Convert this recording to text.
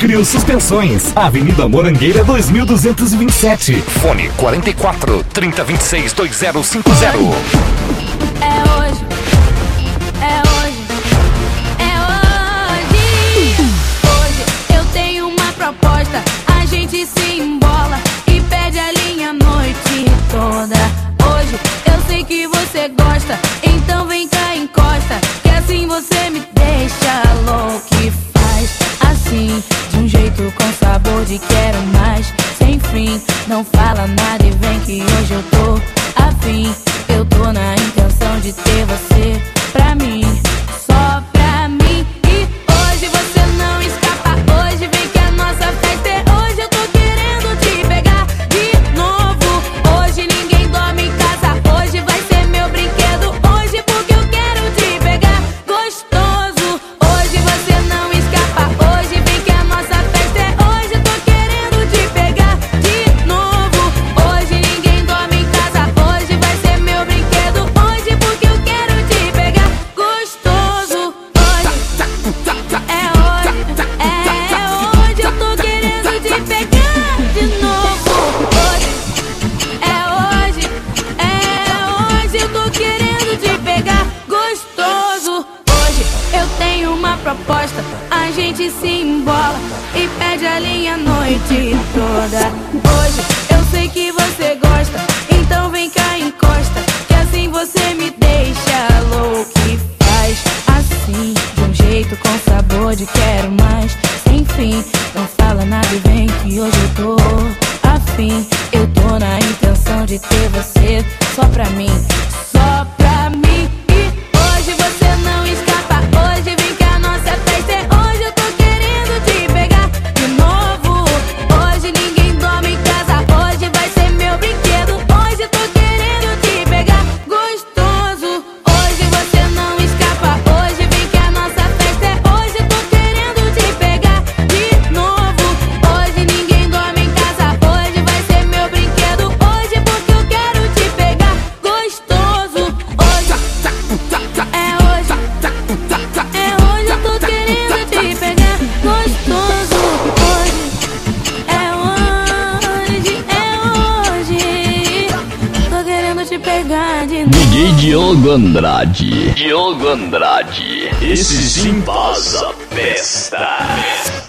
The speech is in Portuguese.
Crio Suspensões, Avenida Morangueira 2227. Fone 44 3026 2050. É hoje, é hoje, é hoje. Hoje eu tenho uma proposta, a gente se embola e perde a linha a noite toda. Hoje eu sei que você gosta, então vem cá, encosta, que assim você me deixa louco e faz assim, de um jeito com sabor de quero mais, sem fim. Não fala nada e vem que hoje eu tô afim. Eu tô na intenção de ter você pra mim, só pra mim. E hoje você não escapa, hoje vem que a nossa festa é hoje. Eu tô querendo te pegar de novo. Hoje ninguém dorme em casa, hoje vai ser meu brinquedo. Hoje porque eu quero te pegar gostoso. Hoje você não escapa, hoje vem que a nossa festa é hoje. Eu tô querendo te pegar de novo. Hoje ninguém dorme em casa, hoje vai ser meu brinquedo. Hoje porque eu quero te pegar gostoso. Hoje é hoje, eu tô querendo te pegar de novo. Hoje eu tô querendo te pegar gostoso. Hoje eu tenho uma proposta, a gente se embola e perde a linha a noite toda. Hoje eu sei que você gosta, então vem cá, encosta, que assim você me deixa louco e faz assim, de um jeito com sabor de quero mais, sem fim. Não fala nada e vem que hoje eu tô afim. Eu tô na intenção de ter você só pra mim, só pra mim. E hoje você não escapa, hoje vem que a nossa festa é hoje. Eu tô querendo te pegar de novo. Hoje ninguém dorme em casa, hoje vai ser meu brinquedo. Hoje eu tô querendo te pegar gostoso. Hoje você não escapa, hoje vem que a nossa festa é hoje. Eu tô querendo te pegar de novo. Hoje ninguém dorme em casa, hoje vai ser meu brinquedo. Hoje porque eu quero te pegar gostoso. Hoje é hoje, eu tô querendo te pegar gostoso. Hoje tô querendo te pegar de novo. DJ Diogo Andrade. Diogo Andrade. Esse sim faz a festa.